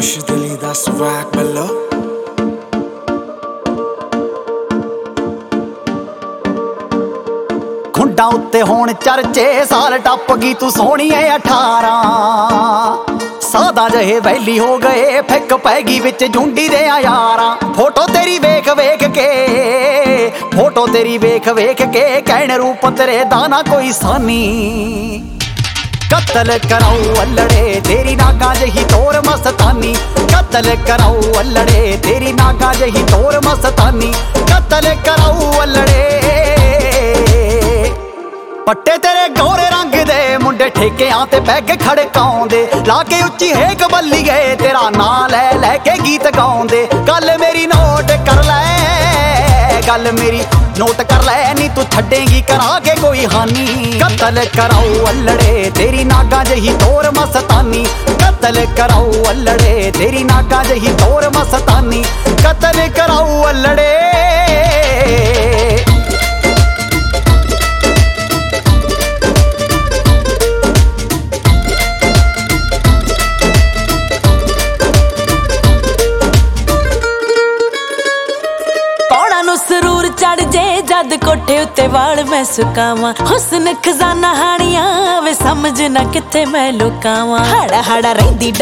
ਕੁਛ ਦਿਲੀ ਦਾ ਸਵੈਗ ਬੱਲੋ ਖੁੰਡਾਂ ਉੱਤੇ ਹੋਣ ਚਰਚੇ ਸਾਲ ਟੱਪ ਗਈ ਤੂੰ ਸੋਹਣੀਏ 18 ਸਾਦਾ ਜਹੇ ਵੈਲੀ ਹੋ ਗਏ ਫਿੱਕ ਪੈ ਗਈ ਵਿੱਚ ਝੁੰਡੀ ਦੇ ਯਾਰਾਂ ਫੋਟੋ ਤੇਰੀ ਵੇਖ ਵੇਖ ਕੇ ਕਹਿਣ ਰੂਪ ਤੇਰੇ ਦਾ ਨਾ ਕੋਈ ਸਾਨੀ ਕਤਲ ਕਰਾਉ ਅੱਲੜੇ ਤੇਰੀ ਨਾਗਾ ਜਹੀ ਤੋਰ ਮਸਤਾਨੀ ਕਤਲ ਕਰਾਉ ਅੱਲੜੇ ਤੇਰੀ ਨਾਗਾ ਜਹੀ ਤੋਰ ਮਸਤਾਨੀ ਕਤਲ ਕਰਾਉ ਅੱਲੜੇ ਪੱਟੇ ਤੇਰੇ ਗੋਰੇ ਰੰਗ ਦੇ ਮੁੰਡੇ ਠੇਕਿਆਂ ਤੇ ਬੈਗ ਖੜਕਾਉਂਦੇ ਲਾ ਕੇ ਉੱਚੀ ਹੇਕ ਬੱਲੀ ਗਏ ਤੇਰਾ ਨਾਂ ਲੈ ਲੈ ਕੇ ਗੀਤ ਗਾਉਂਦੇ ਗੱਲ ਮੇਰੀ ਨੋਟ ਕਰ ਲੈ ਨੀ ਤੂੰ ਛੱਡੇਂਗੀ ਕਰਾ ਕੇ ਕੋਈ ਹਾਨੀ ਕਤਲ ਕਰਾਉ ਅੱਲੜੇ ਤੇਰੀ ਨਾਗਾ ਜਹੀ ਤੋਰ ਮਸਤਾਨੀ ਕਤਲ ਕਰਾਉ ਅੱਲੜੇ ਤੇਰੀ ਨਾਗਾ ਜਹੀ ਤੋਰ ਮਸਤਾਨੀ ਕਤਲ ਕਰਾਉ ਅੱਲੜੇ ਸਰੂਰ ਚੜ ਜੇ ਜਦ ਕੋਠੇ ਉੱਤੇ ਵਾਲ ਮੈਂ ਸੁਕਾਵਾਂ ਹੁਸਨ ਖਜ਼ਾਨਾ ਹਾਣੀਆਂ ਵੇ ਸਮਝ ਨਾ ਕਿੱਥੇ ਮੈਂ ਲੁਕਾਵਾਂ ਹਾੜਾ ਰਹਿੰਦੀ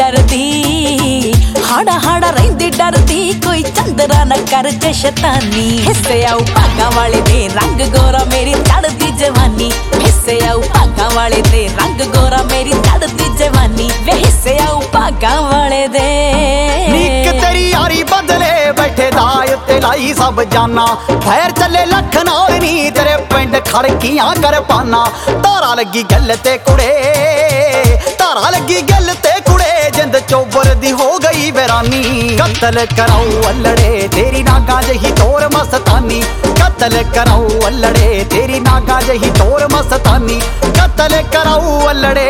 ਡਰਦੀ ਕੋਈ ਚੰਦਰਾ ਨਾ ਕਰ ਜੇ ਸ਼ੈਤਾਨੀ ਹਿੱਸੇ ਆਉ ਭਾਗਾਂ ਵਾਲੇ ਦੇ ਰੰਗ ਗੋਰਾ ਮੇਰੀ ਚੜਦੀ ਜਵਾਨੀ ਹਿੱਸੇ ਆਉ ਭਾਗਾਂ ਵਾਲੇ ਦੇ ਰੰਗ ਗੋਰਾ ਮੇਰੀ ਚੜਦੀ ਜਵਾਨੀ ਵੇ ਹਿੱਸੇ ਆਉ ਭਾਗਾਂ ਵਾਲੇ ਦੇ ਨੀਕ ਤੇਰੀ ਯਾਰੀ ਬਦਲੇ ਬੈਠੇ ਦਾ ਉੱਤੇ ਲਾਈ ਸਭ ਜਾਨਾ ਫੈਰ ਚੱਲੇ ਲੱਖ ਨਾਲ ਨੀ ਤੇਰੇ ਪਿੰਡ ਖੜਕੀਆਂ ਕਰਪਾਨਾ ਧਾਰਾ ਲੱਗੀ ਗੱਲ ਤੇ ਕੁੜੇ ਜਿੰਦ ਚੋਬਰ ਦੀ ਹੋ ਗਈ ਵੈਰਾਨੀ ਕਤਲ ਕਰਾਉ ਅੱਲੜੇ ਤੇਰੀ ਨਾਗਾ ਜਹੀ ਤੋਰ ਮਸਤਾਨੀ ਕਤਲ ਕਰਾਉ ਅੱਲੜੇ ਤੇਰੀ ਨਾਗਾ ਜਹੀ ਤੋਰ ਮਸਤਾਨੀ ਕਤਲ ਕਰਾਉ ਅੱਲੜੇ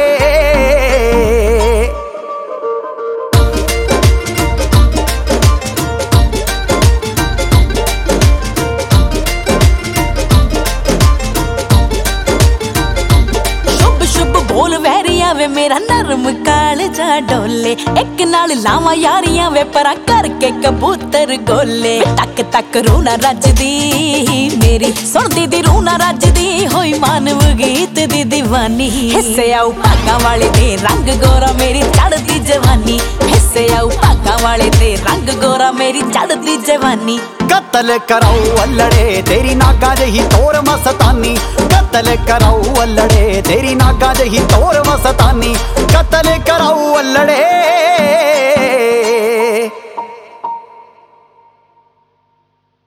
ਬੋਲ ਵੈਰੀਆਂ ਵੇ ਮੇਰਾ ਨਰਮ ਕਾਲਜਾ ਡੋਲੇ ਇੱਕ ਨਾਲ ਲਾਵਾਂ ਯਾਰੀਆਂ ਵੇ ਪਰਾਂ ਕਰਕੇ ਕਬੂਤਰ ਗੋਲੇ ਟੱਕ ਟੱਕ ਰੂਹ ਨਾ ਰੱਜਦੀ ਮੇਰੀ ਸੁਣਦੀ ਦੀ ਰੂਹ ਨਾ ਰੱਜਦੀ ਹੋਈ ਮਾਨਵ ਗੀਤ ਦੀ ਦੀਵਾਨੀ ਹਿੱਸੇ ਆਉ ਭਾਗਾਂ ਵਾਲੇ ਦੇ ਰੰਗ ਗੋਰਾ ਮੇਰੀ ਚੜਦੀ ਜਵਾਨੀ ਹਿੱਸੇ ਆਉ ਭਾਗਾਂ ਵਾਲੇ ਦੇ ਰੰਗ ਗੋਰਾ ਮੇਰੀ ਚੜਦੀ ਜਵਾਨੀ ਕਤਲ ਕਰਾਉ ਅੱਲੜੇ ਤੇਰੀ ਨਾਗਾ ਜਹੀ ਤੋਰ ਮਸਤਾਨੀ ਕਤਲ ਕਰਾਉ ਅੱਲੜੇ ਤੇਰੀ ਨਾਗਾ ਜਹੀ ਤੋਰ ਮਸਤਾਨੀ ਕਤਲ ਕਰਾਉ ਅੱਲੜੇ